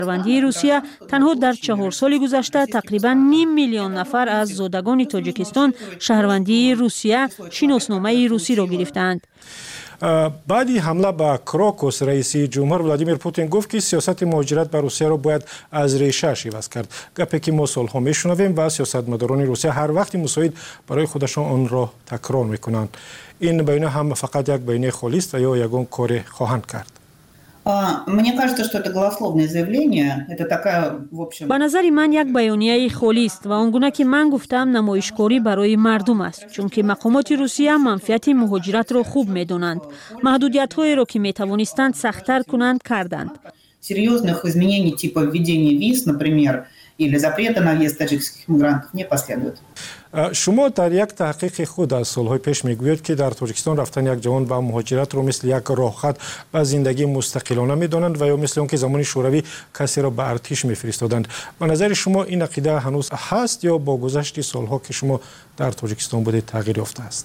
شهروندی روسیه تنها در 4 سال گذشته تقریبا 500,000 نفر از زادگان تاجیکستان شهروندی روسیه شناسنامه روسی را گرفتند. بعدی حمله به کراکوس رئیس جمهور ولادیمیر پوتین گفت که سیاست مهاجرت به روسیه را باید از ریشه عوض کرد. گپی که ما سالها میشنویم و سیاستمداران روسیه هر وقت مساعد برای خودشان آن را تکرار میکنند. این بیانیه هم فقط یک بیانیه خالی است و یا یگان کار خواهند کرد. Мне кажется, что это голословное заявление. Это такая, в общем... به نظر من یک بیانیه خالی است و آنگونه که من گفتم نمایشکاری برای مردم است، چون که مقامات روسیه منفعت مهاجرت را خوب می‌دانند. محدودیت‌هایی را که می‌توانستند سخت‌تر کنند کردند. Серьезных изменений типа введения виз, например, или запрета на въезд таджикских мигрантов не последует. شما در یک تحقیق خود از سالهای پیش میگویید که در تاجیکستان رفتن یک جوان به مهاجرت رو مثل یک راهخط به زندگی مستقلانه میدانند و یا مثل اون که زمان شوروی کسی را به ارتش میفرستادند. به نظر شما این عقیده هنوز هست یا با گذشت سالها که شما در تاجیکستان بودید تغییر یافته است؟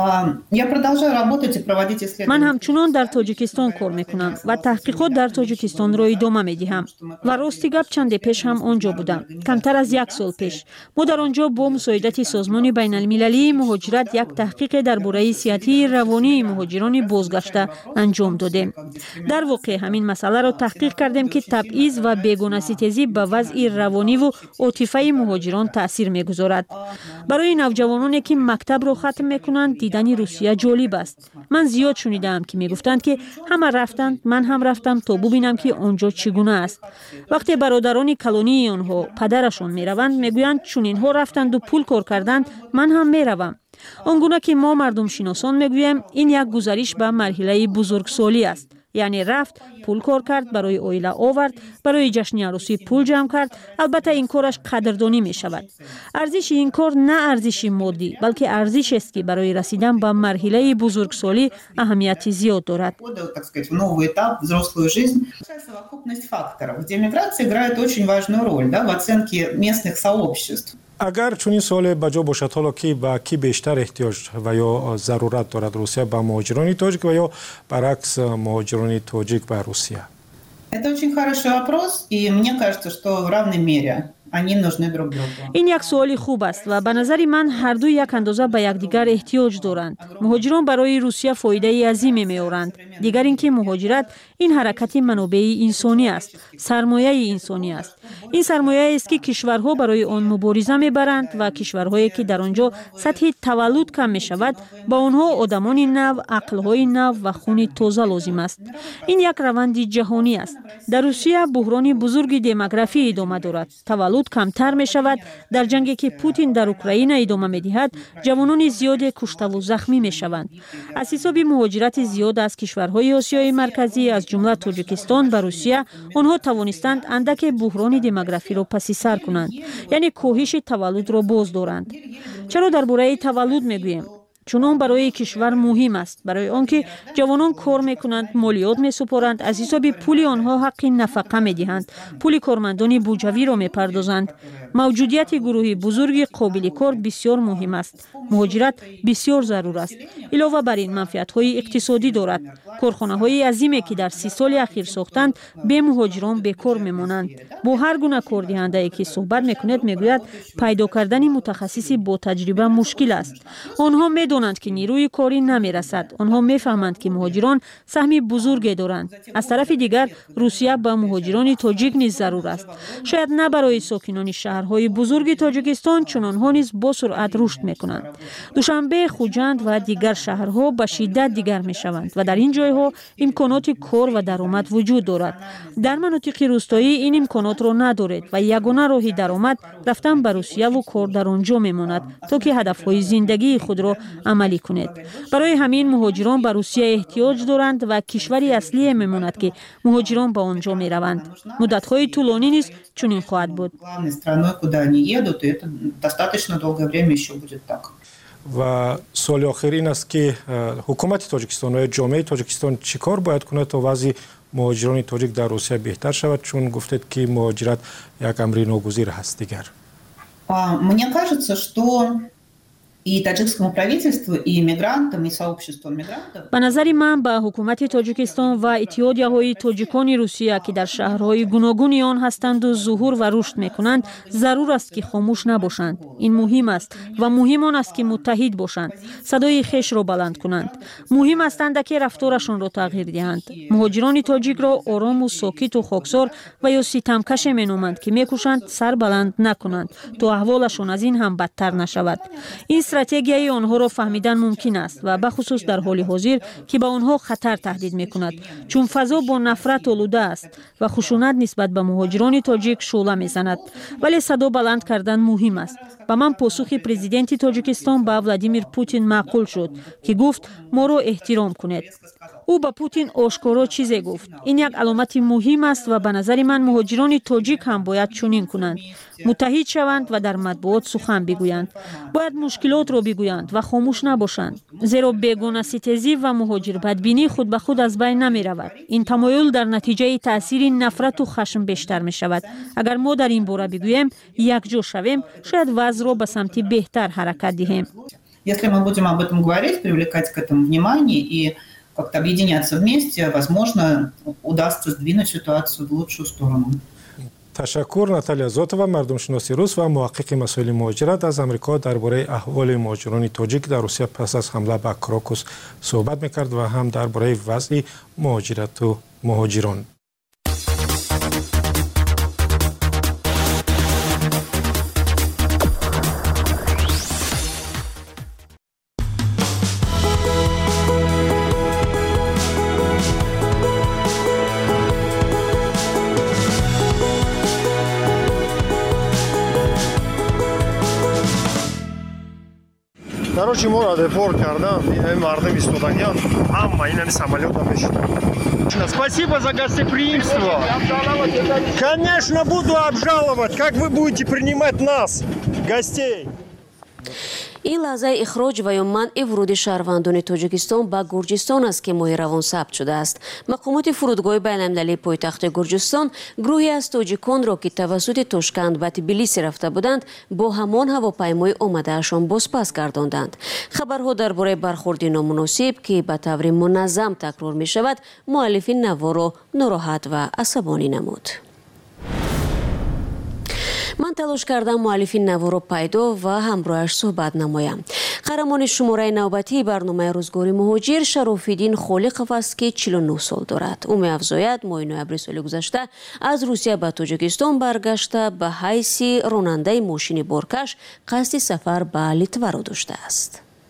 من همچنان در تاجیکستان کار میکنم و تحقیقات در تاجیکستان را ادامه میدهم و راستی گپ چند پیش هم آنجا بودم. کمتر از 1 سال پیش ما در آنجا با مساعدت سازمان بین المللی مهاجرت یک تحقیق درباره صحت روانی مهاجران بازگشته انجام دادیم. در واقع همین مسئله را تحقیق کردیم که تبعیض و بیگانه ستیزی به وضع روانی و عاطفی مهاجران تاثیر میگذارد. برای نوجوانانی که مکتب را ختم میکنند دیدن روسیه جالب است. من زیاد شنیدم که میگفتند که همه رفتند، من هم رفتم تا ببینم که آنجا چگونه است. وقتی برادران کلونی آنها پدرشون میروند میگویند چون اینها رفتند و پول کار کردند من هم میروم. آنگونه که ما مردم شناسان میگوییم این یک گذریش به مرحله بزرگسالی است. یعنی رفت پول کار کرد، برای اویله آورد، برای جشن عروسی پول جمع کرد. البته این کارش قدردانی می شود. ارزش این کار نه ارزش مادی بلکه ارزش است که برای رسیدن به مرحله بزرگسالی اهمیت زیاد دارد. اگر چنین سوال بجا باشد حالا که به کی بیشتر احتیاج و یا ضرورت دارد روسیه به مهاجران تاجیک و یا برعکس مهاجران تاجیک به روسیه؟ Это очень хороший вопрос, и мне кажется, что в равной мере они нужны друг другу. این یک سوال خوب است و به نظر من هر دو یک اندازه به یکدیگر احتیاج دارند. مهاجران برای روسیه فایده عظیمی می‌آورند. دیگر اینکه مهاجرت این حرکت منابع انسانی است، سرمایه انسانی است. این سرمایه است که کشورها برای آن مبارزه می‌برند و کشورهایی که در آنجا سطح تولد کم می‌شود با آنها آدمان نو، عقل‌های نو و خون تازه لازم است. این یک روند جهانی است. در روسیه بحران بزرگ دموگرافی ادامه دارد. تولد کمتر می شود. در جنگی که پوتین در اوکراین ادامه می دهد جوانان زیاد کشته و زخمی می شوند. از حساب مهاجرت زیاد از کشورهای آسیای مرکزی از جمله تاجیکستان به روسیه آنها توانستند اندک بحران دموگرافی را پس سر کنند، یعنی کاهش تولد را باز دارند. چرا درباره تولد می گوییم؟ چون آن برای کشور مهم است، برای آنکه جوانان کار میکنند، مالیات میسپارند، از حساب پول آنها حق نفقه میدهند، پول کارمندان بودجوی را میپردازند. موجودیت گروهی بزرگ قابل کار بسیار مهم است. مهاجرت بسیار ضرور است. علاوه بر این منفعت‌های اقتصادی دارد. کارخانه‌های عظیمی که در 30 سال اخیر ساختند به مهاجران بیکار میمانند. با هر گونه کاردهنده‌ای که صحبت میکند میگوید پیدا کردن متخصصی با تجربه مشکل است. آنها میدانند که نیروی کاری نمیرسد. آنها میفهمند که مهاجران سهمی بزرگی دارند. از طرف دیگر روسیه به مهاجران تاجیک نیز ضرور است. شاید نه برای ساکنان شهرهای بزرگ تاجیکستان چون آنها نیز با سرعت رشد میکنند. دوشنبه، خوجند و دیگر شهرها به شدت دیگر میشوند و در این جایها امکانات کار و درآمد وجود دارد. در مناطق روستایی این امکانات را ندارد و یگانه راه درآمد رفتن به روسیه و کار در آنجا میماند تا که هدفهای زندگی خود را عملی کنید. برای همین مهاجران به روسیه احتیاج دارند و کشوری اصلی میماند که مهاجران به آنجا میروند. مدت‌های طولانی نیز چنین خواهد بود. و سوال آخر این است که حکومت تاجیکستان و جامعه تاجیکستان چیکار باید کنه تا وضع مهاجران تاجیک در روسیه بهتر شود، چون گفتید که مهاجرت یک امر ناگزیر هست دیگر. Мне кажется, что И таджикскому правительству, и мигрантам, и сообществу мигрантов. ба назари ман ба ҳукумати Тоҷикистон ва иттиҳодияҳои тоҷикони Русия, ки дар шаҳрҳои гуногуни он ҳастанду зуҳур ва рушд мекунанд, зарур аст ки хомӯш набошанд. Ин муҳим аст ва муҳим он аст ки муттаҳид бошанд, садои хешро баланд кунанд. муҳим аст андаке рафторашонро тағйир диҳанд. муҳоҷирони тоҷикро орому сокиту хоксор ва ё ситамкаше меноманд, ки мекӯшанд сар баланд накунанд, то аҳволашон аз ин ҳам бадтар нашавад. ин стратегияи онҳоро фаҳмидан мумкин аст ва бахусус дар ҳоли ҳозир, ки ба онҳо хатар таҳдид мекунад, чун фазо бо нафрат олуда аст ва хушунат нисбат ба муҳоҷирони тоҷик шӯъла мезанад. вале садо баланд кардан муҳим аст. ба ман посухи президенти Тоҷикистон ба Владимир Путин маъқул шуд, ки гуфт моро эҳтиром кунед. ӯ ба Путин ошкоро чизе гуфт. ин як аломати муҳим аст ва ба назари ман муҳоҷирони тоҷик ҳам бояд чунин кунанд. муттаҳид шаванд ва дар матбуот сухан бигӯянд. бояд мушкилотро бигӯянд ва хомӯш набошанд. зеро бегонаситезӣ ва муҳоҷирбадбинӣ худ ба худ аз байн намеравад. ин тамоюл дар натиҷаи таъсири нафрату хашм бештар мешавад. агар мо дар ин бора бигӯем, якҷо шавем, шояд вазъро ба самти беҳтар ҳаракат диҳем. Если мы будем об этом говорить, привлекать к этому внимание и как-то объединяться вместе, возможно, удастся сдвинуть ситуацию в лучшую сторону. ташаккур. Наталья Зотова, мардумшиноси рус ва муҳаққиқи масоили муҳоҷират аз Амрико дар бораи аҳволи муҳоҷирони тоҷик дар Русия пас аз ҳамла ба Крокус суҳбат мекард ва ҳам дар бораи вазъи муҳоҷирату муҳоҷирон. Короче, мора депорт кардан, мардам истоданян, ҳама инами самолёта мешуданд. Спасибо за гостеприимство. Конечно, буду обжаловать, как вы будете принимать нас, гостей. ин лаҳзаи ихроҷ ва ё манъи вуруди шаҳрвандони Тоҷикистон ба Гурҷистон аст ки моҳи равон сабт шудааст. мақомоти фурудгоҳи байналмилалии пойтахти Гурҷистон гурӯҳе аз тоҷиконро, ки тавассути Тошканд ба Тбилисӣ рафта буданд, бо ҳамон ҳавопаймои омадаашон бозпас гардонданд. хабарҳо дар бораи бархурди номуносиб, ки ба таври муназзам такрор мешавад, муаллифи Наворо нороҳат ва асабонӣ намуд. ман талош кардам муаллифи Наворо пайдо ва ҳамроҳаш суҳбат намоям. қаҳрамони шумораи навбатии барномаи рӯзгори муҳоҷир Шарофиддин Холиқов аст, ки 49 сол дорад. ӯ меафзояд моҳи ноябри соли гузашта аз Русия ба Тоҷикистон баргашта ба ҳайси ронандаи мошини боркаш қасди сафар ба Литваро доштааст.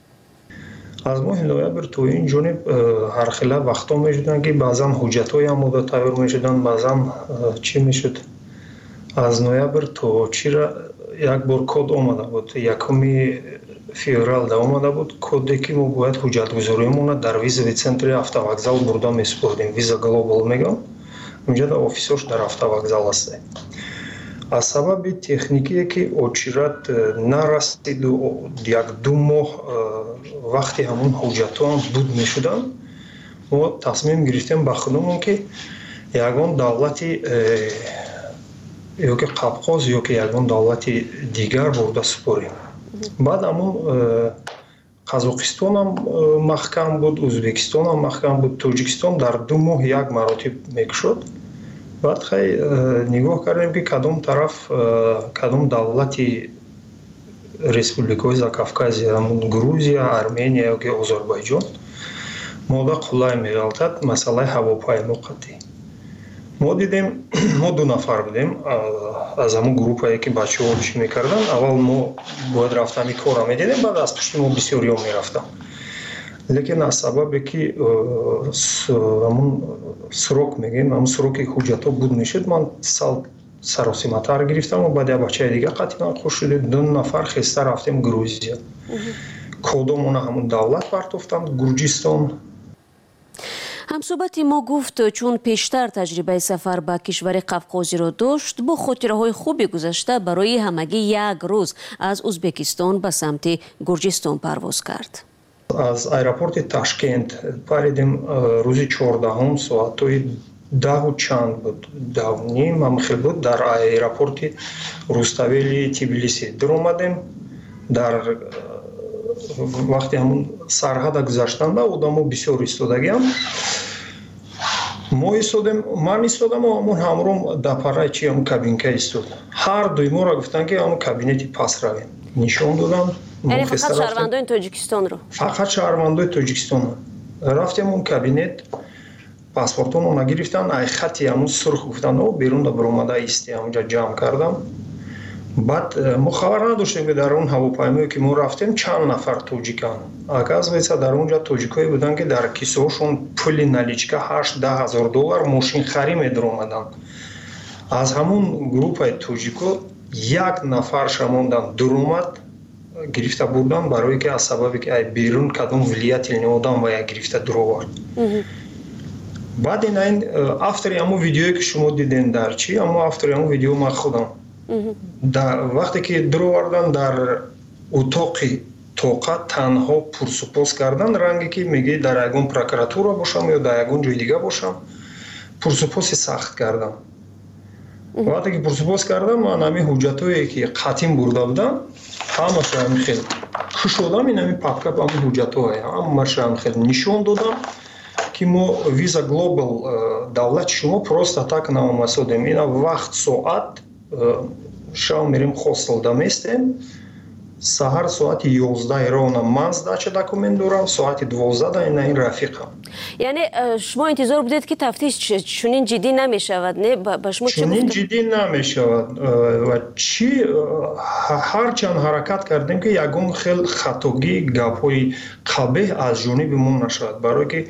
аз моҳи ноябр то ин ҷониб ҳархела вақтҳо мешуданд, ки баъзан ҳуҷҷатҳои амода тайёр мешуданд, баъзан чӣ мешуд. аз ноябр то чира як бор код омада буд, 1 февралда омада буд коде, ки мо бояд ҳуҷҷатгузориамона дар визави центри автовокзал бурда месупурдем. виза глобал мегам, унҷа да офисош дар автовокзал ҳастад. аз сабаби техникие ки очират нарасиду 1-2 моҳ вақти ҳамон ҳуҷҷатҳоам буд мешуданд, мо тасмим гирифтем ба худамон, ки ягон давлати ё ки Қавқоз ё ки ягон давлати дигар бурда супорем. баъд ҳамон Қазоқистонам маҳкам буд, Ӯзбекистонам маҳкам буд, Тоҷикистон дар 2 моҳ як маротиб мекушод. баъд хай нигоҳ кардем, ки кадом тараф, кадом давлати республикаҳои Закавказия, Грузия, Армения ё ки Озарбойҷон мода қулай меғалтад масъалаи ҳавопаймо қатъӣ. мо дидем, мо 2 нафар будем аз ҳамон группае ки бачаҳо чӣ мекарданд. аввал мо бояд рафтами кора медидем, баъд аз пушти мо бисёриҳо мерафтанд. лекин аз сабабе ки ҳамон срок мегӯем, ҳамон сроки ҳуҷҷатҳо буд мешуд, ман саросиматар гирифтам ва баъд як бачаи дигар қатъи манқуш шудем. 2 нафар хеста рафтем Грузия. кодомона ҳамон давлат партофтам, Гурҷистон. ҳамсӯҳбати мо гуфт, чун пештар таҷрибаи сафар ба кишвари Қавқозиро дошт, бо хотираҳои хуби гузашта барои ҳамагӣ як рӯз аз Ӯзбекистон ба самти Гурҷистон парвоз кард. аз аэропорти Ташкент паридем рӯзи 14 соатҳои 10 чанд буд, 10:30 мамхел буд. дар аэропорти Руставели Тбилисӣ дар омадем. дар вақте ҳамун сарҳада гузаштанда одамо бисёр истодагиам. Ман истодам ҳамун ҳамром дапараи чи ҳамун кабинка истод. Ҳар дуи моро гуфтан ки ҳамун кабинети пас равем. Нишон додам. Яъне фақат шаҳрвандони Тоҷикистонро? Фақат шаҳрвандони Тоҷикистон. Рафтем ҳамун кабинет, паспортонро нагирифтан, ай хати ҳамун сурх гуфтан берун баромада исти, ҳамунҷа ҷамъ кардам. Баъд мо хабар надоштем ки дар он ҳавопаймое ки мо рафтем чанд нафар тоҷикан. Оказывается дар онҷа тоҷикое буданд ки дар кисаҳошон пули наличка $8,000 мошинхарӣ медаромаданд. Аз ҳамун группаи тоҷико як нафар шамондан дуромад гирифта бурдан барое ки аз сабабе ки ай берун кадом влиятелни одам ва як гирифта дуровард. баъд ин автори ҳамун видеое ки шумо диден дар чи ҳамун автори ҳамун видео ман худам. вақте ки дуровардан дар утоқи тоқа танҳо пурсупос кардан, ранге ки меги дар ягон прокуратура бошам ё дар ягон ҷои дига бошам, пурсупоси сахт кардам. вақте ки пурсупос кардам, ман ҳамин ҳуҷҷатое ки қатъин бурда будам, ҳамаша ҳамин хел кушодам, ин ҳамин папка ҳамин ҳуҷҷатое ҳамаша ҳамин хел нишон додам ки мо Visa Global давлати шумо просто так наомасодем. Ина вақт соат шам мерем хостелда местем, саҳар соати 11 ровна ман сдача документ дорам, соати 12 ина ин рафиқам. яъне шумо интизор будед ки тафтиш чунин ҷиддӣ намешавад, не? ба шумо чӣ чунин ҷиддӣ намешавад ва чи ҳарчанд ҳаракат кардем ки ягон хел хатогӣ гапҳои қабеҳ аз ҷониби мо нашавад, барое ки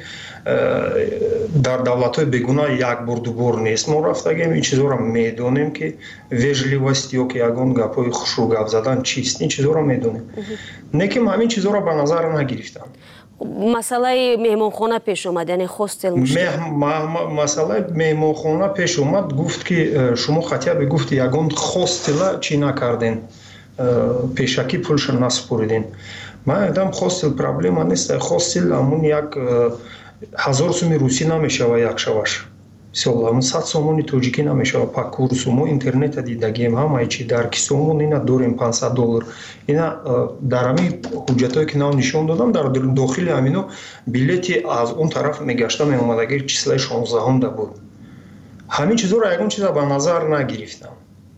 дар давлатҳои бегуна як бор дубор нест мо рафтагем, ин чизоро медонем ки вежливост ё ки ягон гапҳои хушрӯ гап задан чист, ин чизоро медонем. Неким ҳамин чизоро ба назар нагирифтам. масъалаи меҳмонхона пеш омад, яъне хостел масъалаи меҳмонхона пеш омад. гуфт ки шумо хотя бы гуфт ягон хостела чӣ накарден, пешакӣ пулша насупориден. ман гуфтам хостел проблема нест, хостел ҳамун як 1000 соми русӣ намешава як шаваш, мисол ҳамун 100 сомони тоҷикӣ намешава пак курсу. мо интернета дидагем ҳамаи чи дар кисомон ина дорем $500. ина дар ҳамин ҳуҷҷатое ки нав нишон додам, дар дохили ҳамино билети аз он тараф мегашта меомадаги числаи 16 буд. ҳамин чизоро ягон чиза ба назар нагирифтам.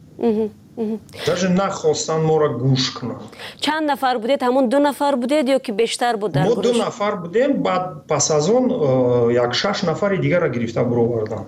даже нахостанд моро гӯш кунанд. чанд нафар будед? ҳамун 2 нафар будед ё ки бештар буд? мо 2 нафар будем, баъд пас аз он як 6 нафари дигарро гирифта буровардам.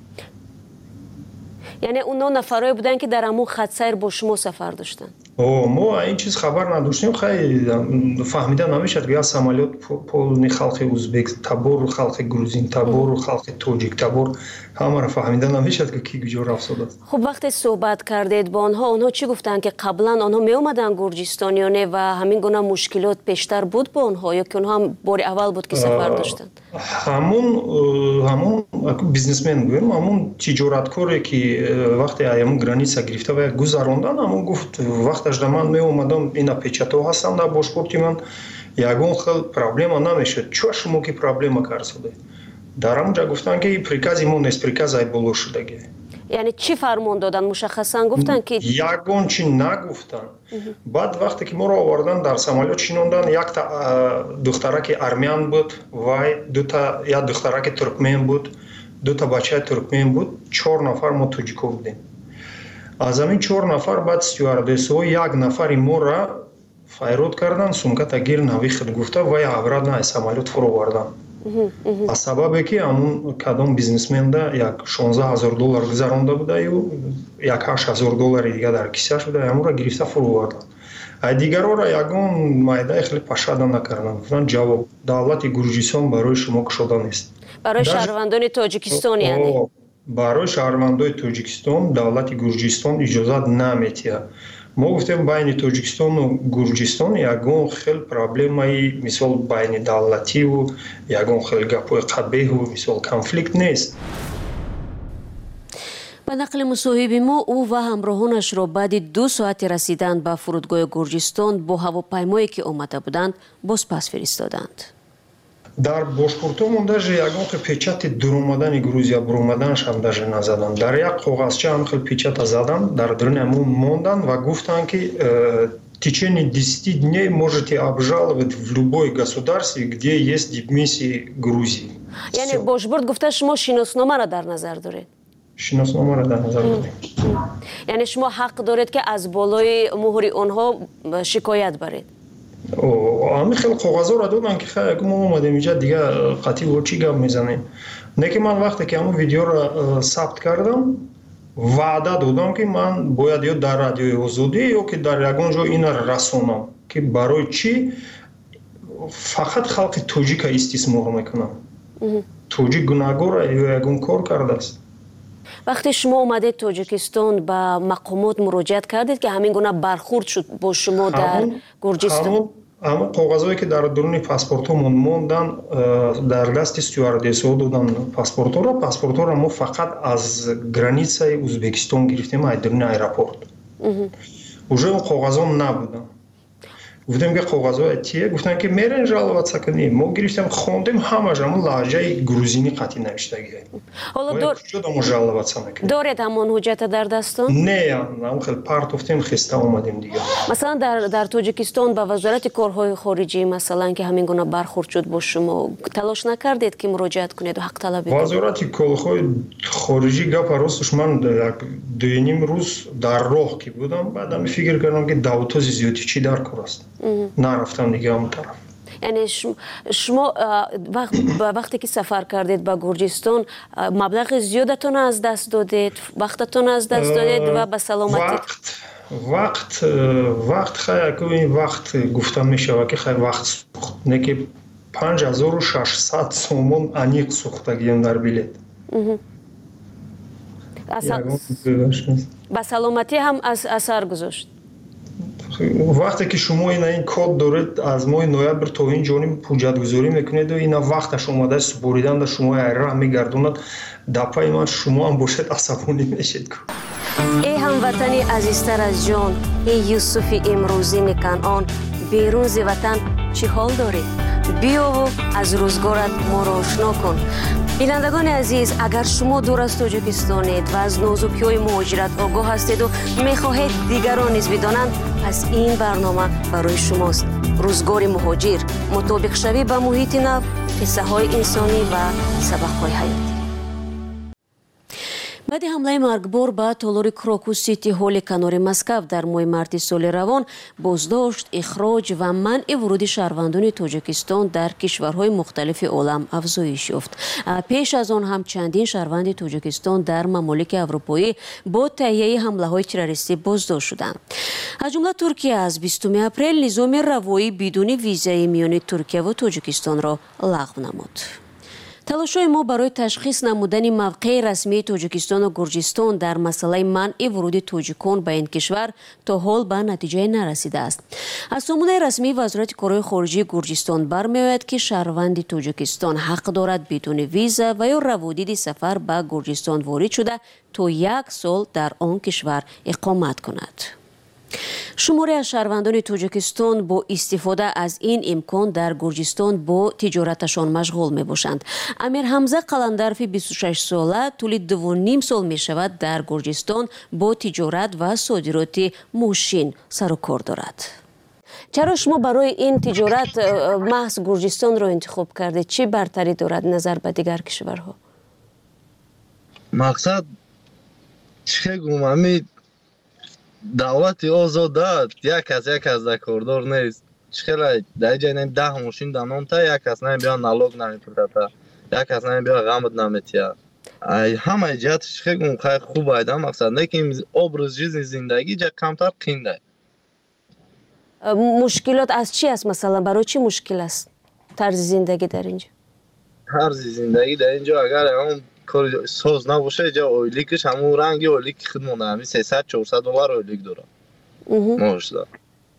яъне оно нафарое буданд ки дар ҳамун хатсайр бо шумо сафар доштанд? мо ин чиз хабар надоштем. хеле фаҳмида намешад ки аз самолёт полни халқи узбек, табор халқи грузин, табор халқи тоҷик, табор ҳамаро фаҳмида намешад ки ки куҷо рафсодааст. хуб, вақте суҳбат кардед бо онҳо чӣ гуфтанд ки қаблан онҳо меомаданд Гурҷистон ё не ва ҳамин гуна мушкилот пештар буд бо онҳо ё ки онҳо ҳам бори аввал буд ки сафар доштанд? ҳамун бизнесмен гӯем, ҳамун тиҷораткоре ки вақте ҳамун граница гирифта ва гузарондан, ҳамун гуфт вақташ да ман меомадам, ина печато ҳастам дар бошпорти ман, ягон хел проблема намешуд. чӯ шумо ки проблема карсоде? дар ҳамунҷа гуфтанд ки прикази мо нест, приказай боло шудаги. яъне чӣ фармон доданд? мушаххасан гуфтанд ки ягон чӣ нагуфтанд. баъд вақте ки моро овардан дар самолёт шинондан, якта духтараки армян буд, вай як духтараки туркмен буд, 2 бачаи туркмен буд, 4 нафар мо тоҷико будем. аз ҳамин 4 нафар баъд стюардессаҳо як нафари моро файрод кардан, сумката гир навихт гуфта ва аврадан самолёт фуровардан. аз сабабе ки ҳамун кадом бизнесмenda як $16,000 гузаронда буда ё як $8,000 дига дар кисааш буда, ҳамонро гирифта фуровардан. дигароро ягон майдаи хеле пашада накардан. гуфтанд ҷавоб давлати Гурҷистон барои шумо кушода нест. барои шаҳрвандони Тоҷикистон, яъне барои шаҳрвандои Тоҷикистон давлати Гурҷистон иҷозат наметиҳад. мо гуфтем байни Тоҷикистону Гурҷистон ягон хел проблемаи мисол байни давлативу ягон хел гапҳои қабеҳу мисол конфликт нест. ба нақли мусоҳиби мо, ӯ ва ҳамроҳонашро баъди 2 соати расидан ба фурудгоҳи Гурҷистон бо ҳавопаймое ки омада буданд бозпас фиристоданд. дар бошпортомон даже ягон хел печати дуромадани Грузия буромаданашам даже назаданд. дар як коғазча ҳам хел печата заданд, дар дурни ҳамон монданд ва гуфтанд ки в течение 10 дней можете обжаловать в любой государстве, где есть дипмиссии Грузии. یعنی باشبورد گفته شما شناسنامه را در نظر دارید. شناسنامه را در نظر داریم. یعنی شما حق دارید که از بالای مهر آنها شکایت برید. همین خیلی کاغذا را دادن که خیلی ما اومدیم اینجا دیگه قطعی و چی گپ میزنیم. نه که من وقتی که همون ویدیو را ثبت کردم وعده دادم که من باید یا در رادیوی آزادی یا که در یگان جا این را رسونم که برای چی فقط خلق توجیک استثمار میکنم. توجیک گناهگار یا یگان کار کرده است. وقتی شما اومدید تاجیکستان به مقامات مراجعت کردید که همین گونه برخورد شد با شما در گرجستان؟ اما کاغذایی که در درون پاسپورتمون موندن در دست استوردس‌ها دادن پاسپورت را ما فقط از گرانیسه ازبکستان گرفتیم از درون ایرپورت. уже اون کاغذا نبودن. گفتم که کاغذها چیه؟ گفتن که میرن жаловаться کنیم. ما گرفتیم خوندیم همش همون لهجه گروزینی قطعی نوشتگیه. حالا شدم жаловаться نکنیم. دارید همون حجت در دستان؟ نه، اون خیلی پرتفتیم خسته اومدیم دیگه. مثلا در تاجیکستان با وزارت کارهای خارجی مثلا که همین گونه برخورد شد با شما تلاش نکردید که مراجعت کنید و حق طلبی کنید؟ وزارت کارهای خارجی گپ راستش من دو نیم روز در راه که بودم بعدم فکر کردم که دعوت زیادی چی در کار است. نرفتم دیگه اون طرف. یعنی شما وقتی که سفر کردید به گرجستان مبلغ زیادتون از دست دادید، وقتتون از دست دادید و به سلامتی وقت خیلی وقت گفتم میشه که خیلی وقت سوخت نه که 5600 سومون انیق سوختگیم در بلیت. به سلامتی هم اثر گذاشت. وقتی که شما این کد دارید از ماه نوامبر تا این جانب حجت گذاری میکنید و این وقتش اومده سپوریدن در شما ایره میگردوند دپای من شما هم باشد عصبانی میشید. ای هموطنی عزیزتر از جان، ای یوسف امروزی کنعان، بیرون ز وطن چی حال دارید؟ بیا و از روزگارت ما را آشنا کن. بینندگان عزیز، اگر شما دور از تاجیکستانید و از نازکی‌های مهاجرت آگاه هستید و می‌خواهید دیگران نیز بدانند، پس این برنامه برای شماست. روزگار مهاجر، مطابق شوی به محیط نو، قصه‌های انسانی و سبق‌های حیاتی. بعد حمله مرگبار به تالار کراکوس سیتی هال کنار مسکو در ماه مارت سال روان بازداشت، اخراج و منع ورود شهروندان تاجیکستان در کشورهای مختلف عالم افزایش یافت. پیش از آن هم چندین شهروند تاجیکستان در ممالک اروپایی با تهیه حمله‌های تروریستی بازداشت شدند. از جمله ترکیه از 20 اپریل نظام روایی بدون ویزای میان ترکیه و تاجیکستان را لغو نمود. تلاش‌های ما برای تشخیص نمودن موقع رسمی تاجیکستان و گرجستان در مسئله منع ورود تاجیکان به این کشور تا حال به نتیجه نرسیده است. از سامانه رسمی وزارت کارهای خارجی گرجستان برمی‌آید که شهروند تاجیکستان حق دارد بدون ویزا و یا روادید سفر به گرجستان وارد شده تا 1 سال در آن کشور اقامت کند. شماری از شهروندان تاجیکستان با استفاده از این امکان در گرجستان با تجارتشان مشغول می باشند. امیر حمزه قلندرفی 26 ساله طول 2.5 سال می شود در گرجستان با تجارت و صادرات ماشین سر و کار دارد. چرا شما برای این تجارت محض گرجستان را انتخاب کردید؟ چی برتری دارد نظر به دیگر کشورها؟ مقصد چه گوممی دولت آزاده یک از کاردار نیست. چخیلی در جای 10 ماشین دانم تا یک از بیا نالوگ نمیپردازه، یک از بیا غمت نمیتیه. همه جهتش خیلی خوب ایده. مقصد نه که ابرز زندگی جا کمتر قینده. مشکلات از چی است؟ مثلا برای چی مشکل است طرز زندگی در اینجا؟ طرز زندگی در اینجا اگر اون کار ساز نباشه جا اویلیکش همون رنگی اویلیک خودمونه، همین 300-400 دلار اویلیک داره ماهش داره.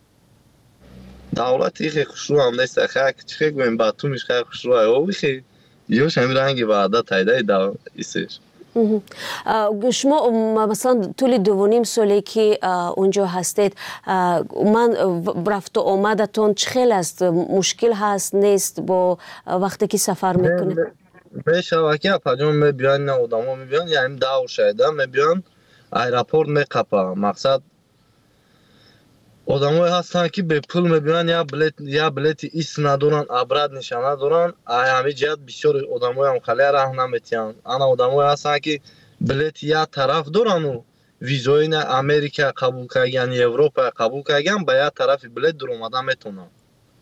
دولتی خیلی خوشرو هم نیست، خیلی گویم باتومش خیلی خوشرو اوی خیلی یوش همین رنگی بعدا تایده ایستش. شما مثلا طول 2.5 سالی که اونجا هستید، من رفت و آمدتون چخیل است؟ مشکل هست نیست با وقتی که سفر میکنید؟ به شبکه پجام میبیان نه آدما میبیان، یعنی دور شده میبیان ایرپورت میقپه. مقصد одамое ҳастанд ки бепул мебинанд я билети ист надоранд абрад нишона доранд ҳамин ҷиҳат бисёр одамоям хале раҳм наметиҳанд ана одамое ҳастанд ки билети як тараф дорану визои Америка қабул кардаган Европа қабул кардаган ба як тарафи билет дуромада метавонанд.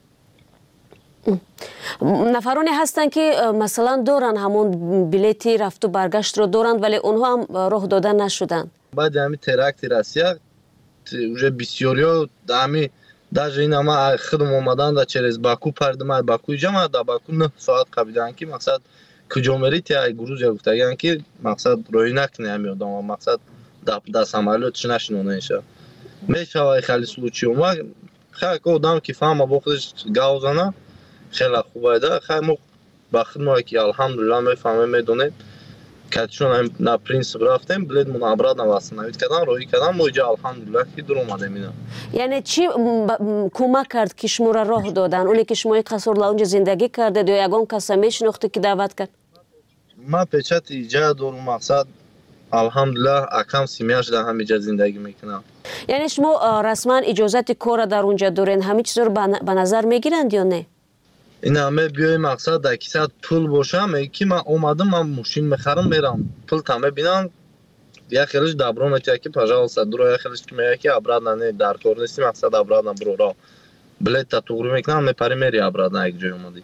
нафароне ҳастанд ки масалан доранд ҳамон билети рафту баргаштро доранд вале онҳо ҳам роҳ дода нашуданд. баъди ҳамин теракти Россия уже бисёриҳо ҳамин даже ин ҳама худам омаданда через Баку пардима Баку ҷама да Баку 9 соат қабидан ки мақсад куҷо мерид я Грузия гуфтаган ки мақсад роҳӣ накуни ҳамин одам мақсад да самолётш нашинонеша мешава хали случаиума хай одам ки фаҳма бо худаш гав зана хела хубайда хай мо ба худмо ки алҳамдулилла мефаҳмем медонем катишон на принцип рафтем билетмон обратно восстановить кардан роҳӣ кардан мо иҷа алҳамдулилла ки дур омадем ина. яъне чӣ кӯмак кард ки шуморо роҳ додан оне ки шумо қасрла унҷа зиндагӣ кардед ё ягон каса мешинохте ки даъват кард? ман печати иҷа дорум мақсад алҳамдулилла акам семьяш дар ҳамиҷа зиндагӣ мекунам. яъне шумо расман иҷозати кора дар унҷа дорен ҳамин чизро ба назар мегиранд ё не? ина ме биёи мақсад дар кисат пул боша меги ки ман омадам ман мошин мехарам мерам пул та мебинам як хелиш дабро метия ки пожалуйста дуро як хелиш ки мега ки обратно не дар кор нести мақсад обратно буро билета туғри мекунам мепари мери обратно як ҷой омадӣ.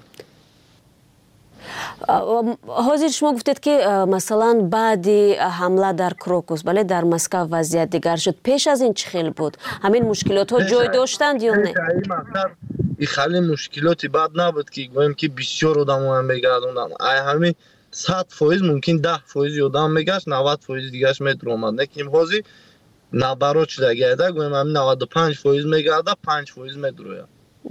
ҳозир шумо гуфтед ки масалан баъди ҳамла дар Крокус бале дар Москва вазъият дигар шуд пеш аз ин чӣ хел буд ҳамин мушкилотҳо ҷой доштанд ё не? и хали мушкилоти бад набуд ки гӯем ки бисёр одамоа мегардонданд ай ҳамин 100% мумкин 10% одам мегашт 90% дигаш медуромад лекин ҳозир набарот шуда гайда гӯем ҳамин 95% мегарда 5% медурояд.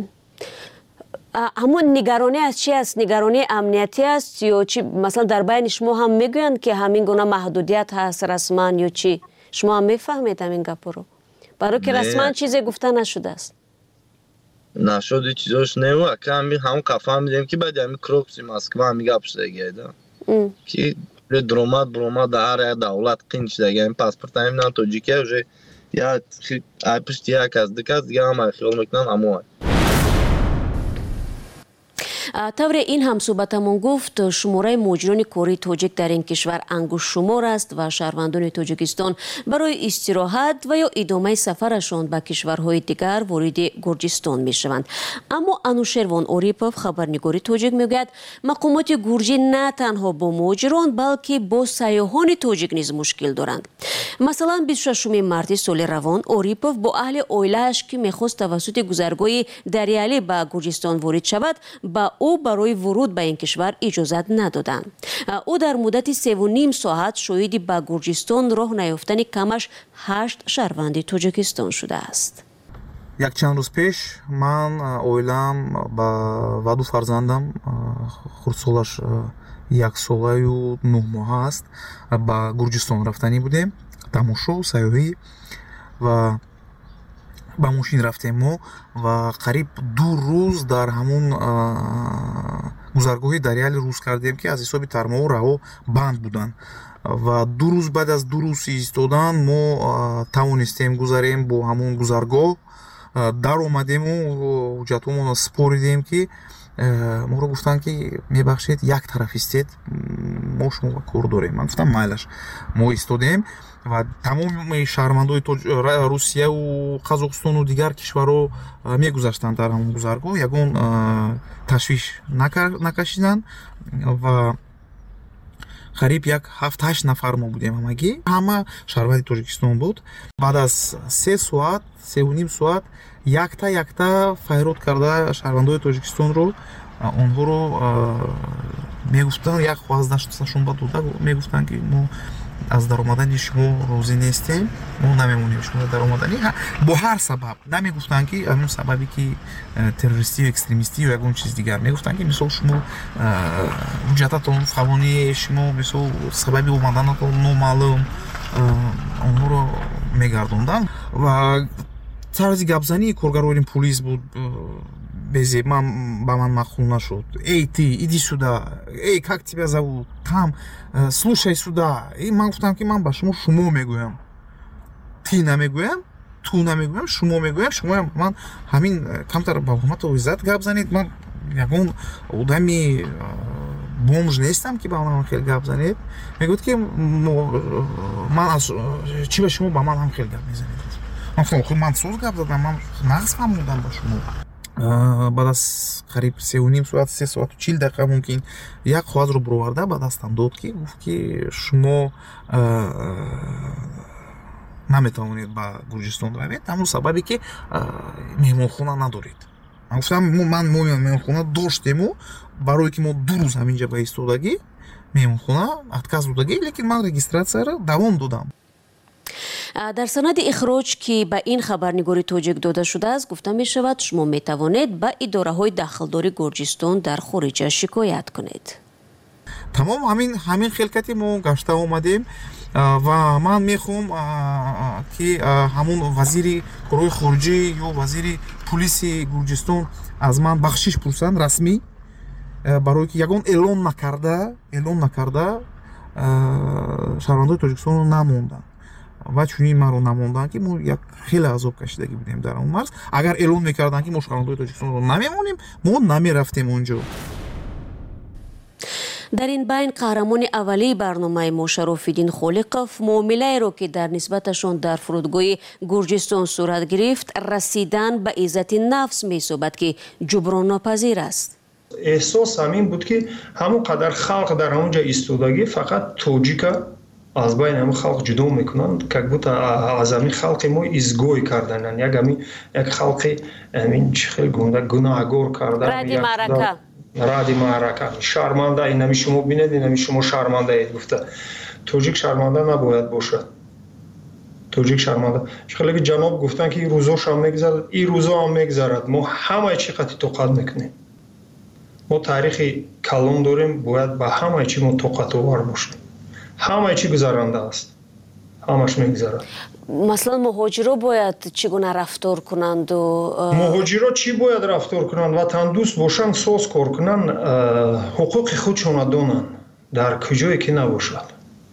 ҳамон нигаронӣ аз чи аст? Нигаронии амниятӣ аст ё чи масалан дар байни шумо ҳам мегӯянд ки ҳамин гуна маҳдудият ҳаст расман ё чи шумо ҳам мефаҳмед ҳамин гапҳоро баро ки расман чизе гуфта нашудааст? нашуд чизош нева ҳамин ҳамон қафаҳмидем ки баъди ҳамин Крокуси Москва ҳамин гап шуда гайда ки дуромад буромад дар ҳар як давлат қин шуда гайда паспорт ҳамин тоҷикия уже ай пишти як аз дикас дига ҳама хиёл мекунанд ҳамо тавре ин ҳам суҳбатамон гуфт шумораи муҳоҷирони кории тоҷик дар ин кишвар ангушшумор аст ва шаҳрвандони Тоҷикистон барои истироҳат ва ё идомаи сафарашон ба кишварҳои дигар вориди Гурҷистон мешаванд. Аммо Анушервон Орипов, хабарнигори тоҷик, мегӯяд мақомоти гурҷӣ на танҳо бо муҳоҷирон балки бо сайёҳони тоҷик низ мушкил доранд. Масалан 26 марти соли равон Орипов бо аҳли оилааш ки мехост тавассути гузаргоҳи Дариалӣ ба Гурҷистон ворид шавад ба ӯ барои вуруд ба ин кишвар иҷозат надоданд. ӯ дар муддати 3.5 соат шоҳиди ба Гурҷистон роҳ наёфтани камаш 8 шаҳрванди Тоҷикистон шудааст. Якчанд рӯз пеш ман оилаам ва ду фарзандам хурдсолаш 1 солаю 9 моҳа аст ба Гурҷистон рафтанӣ будем тамошо сайёҳӣ ва ба мошин рафтем мо ва қариб 2 рӯз дар ҳамон гузаргоҳи Дариалӣ рӯз кардем ки аз ҳисоби тармоҳо раҳо банд буданд ва 2 рӯз баъд аз 2 рӯз истодан мо тавонистем гузарем бо ҳамон гузаргоҳ дар омадему ҳуҷҷатҳоамонро споридем ки моро гуфтанд ки мебахшед як тарафистед мо шумо кор дорем. Ман гуфтам майлаш мо истодем ва тамоми шаҳрвандои Русияву Қазоқистону дигар кишварҳо мегузаштанд дар ҳамон гузаргоҳ ягон ташвиш накашиданд ва қариб як 7-8 нафар мо будем ҳамагӣ ҳама шаҳрванди Тоҷикистон буд. Баъд аз 3 соат 3.5 соат якта файрод карда шаҳрвандои Тоҷикистонро онҳоро мегуфтанд як хваздашон ба дода мегуфтанд ки мо аз даромадани шумо розӣ нестем мо намемонем шумо даромаданӣ бо ҳар сабаб намегуфтанд ки ҳамон сабаби ки террористӣ ё экстремистӣ ё ягон чиз дигар мегуфтанд ки мисол шумо ҳуҷҷататон фавони шумо мисол сабаби омаданатон номаълум онҳоро мегардонданд ва тарзи гапзании коргарони полис буд безе ба ман махул нашуд. Эй ты, иди сюда. Эй, как тебя зовут? Там, слушай сюда. И ман гуфтам ки ман ба шумо мегӯям. Ты намегӯям? Ту ту намегӯям, шумо мегӯям, шумо ман ҳамин камтар ба ҳурмату иззат гап занед. Ман ягон одами бомж нестам ки ба ман хел гап занед. Мегӯяд ки ман аз чӣ ба шумо ба ман ҳам хел гап мезанед. Ман соз гап задам, ман нағз фаҳмудам ба шумо. баъд аз қариб 3.5 соат 3 соату 40 дақиқа мумкин як қоғазро буроварда ба дастам дод ки гуфт ки шумо наметавонед ба Гурҷистон равед, ҳамон сабабе ки меҳмонхона надоред. Ман гуфтам ман меҳмонхона доштему, барое ки мо 2 рӯз ҳаминҷа ба истодагӣ меҳмонхона отказ додагӣ, лекин ман регистратсияро давом додам. дар санади ихроҷ ки ба ин хабарнигори тоҷик дода шудааст гуфта мешавад шумо метавонед ба идораҳои дахлдори Гурҷистон дар хориҷа шикоят кунед. Тамом ҳамин хелкати мо гашта омадем ва ман мехоҳам ки ҳамон вазири корҳои хориҷӣ ё вазири пулиси Гурҷистон аз ман бахшиш пурсанд расмӣ, барое ки ягон эълон накарда шаҳрвандои Тоҷикистонро намонданд ва чунин маро намонданд ки мо як хеле азоб кашидагӣ будем дар он марз. Агар эълон мекарданд ки мо шаҳрвандои Тоҷикистонро намемонем, мо намерафтем онҷо. дар ин байн қаҳрамони аввалии барномаи мо Шарофиддин Холиқов муомилаеро ки дар нисбаташон дар фурудгоҳи Гурҷистон сурат гирифт расидан ба иззати нафс меҳисобад ки ҷуброннопазир аст. эҳсос ҳамин буд ки ҳамон қадар халқ дар ҳамонҷа истодагӣ фақат тоҷика аз байни ҳамон халқ ҷудо мекунанд, как будто аз ҳамин халқи мо изгой кардананд, як халқи ҳамин чӣ хел гунаҳгор кардан, ради маърака, шарманда. инами шумо бинед, инами шумо шармандаед гуфта. тоҷик шарманда набояд бошад. тоҷик шарманда. шахалаки ҷаноб гуфтанд ки рӯзошам мегзарад, ин рӯзо ҳам мегзарад. мо ҳамаи чӣ қадри тоқат мекунем. мо таърихи калон дорем, бояд ба ҳамаи чӣ мо тоқатовар бошем. ҳамаи чӣ гузаранда аст. ҳамаш мегзарад. маслан муҳоҷиро бояд чӣ гуна рафтор кунанду муҳоҷиро чӣ бояд рафтор кунанд? ватандӯст бошанд, соз кор кунанд, ҳуқуқи худшона донанд. дар куҷое ки набошад,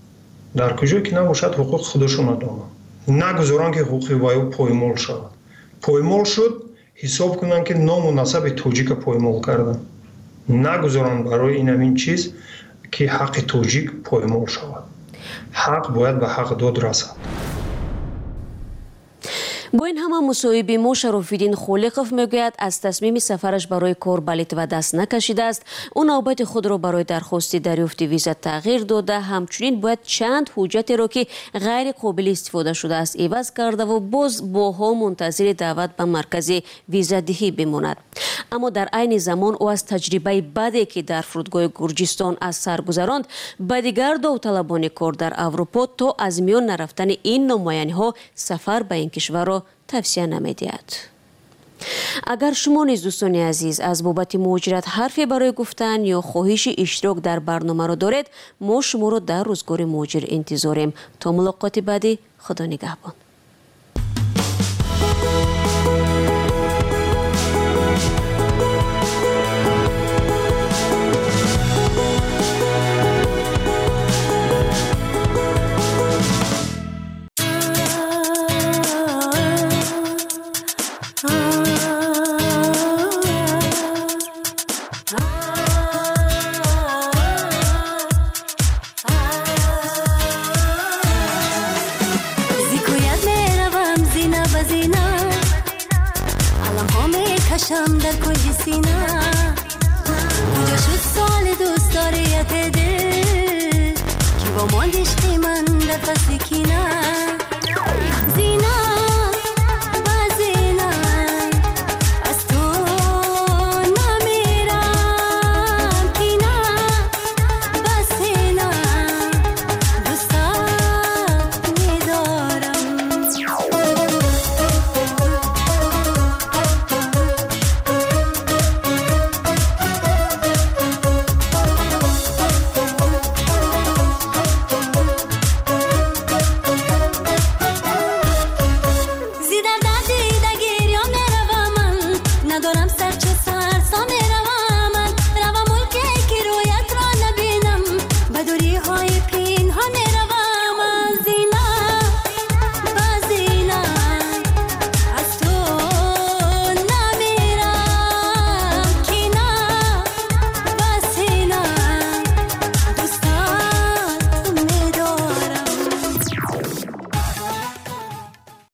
ҳуқуқи худашона донанд. нагузоранд ки ҳуқуқи ваё поймол шавад. поймол шуд, ҳисоб кунанд ки ному насаби тоҷика поймол карданд. нагузоранд барои ин ҳамин чиз ки ҳаққи тоҷик поймол шавад. ҳақ бояд ба ҳақ дод расад. бо ин ҳама мусоҳиби мо Шарофиддин Холиқов мегӯяд аз тасмими сафараш барои кор ба Литва даст накашидааст. ӯ навбати худро барои дархости дарёфти виза тағйир дода, ҳамчунин бояд чанд ҳуҷҷатеро ки ғайриқобили истифода шудааст иваз кардаву боз боҳо мунтазири даъват ба маркази визадиҳӣ бимонад. аммо дар айни замон ӯ аз таҷрибаи баде ки дар фурудгоҳи Гурҷистон аз сар гузаронд ба дигар довталабони кор дар Аврупо то аз миён нарафтани ин номояниҳо сафар ба ин кишварро тавсия намедиҳад. агар шумо низ дӯстони азиз аз бобати муҳоҷират ҳарфе барои гуфтан ё хоҳиши иштирок дар барномаро доред, мо шуморо дар рӯзгори муҳоҷир интизорем. то мулоқоти баъдӣ, худо нигаҳбон. در کل سینه کجا شد سال دوست داریت دل که با ماندش من در فصل کینه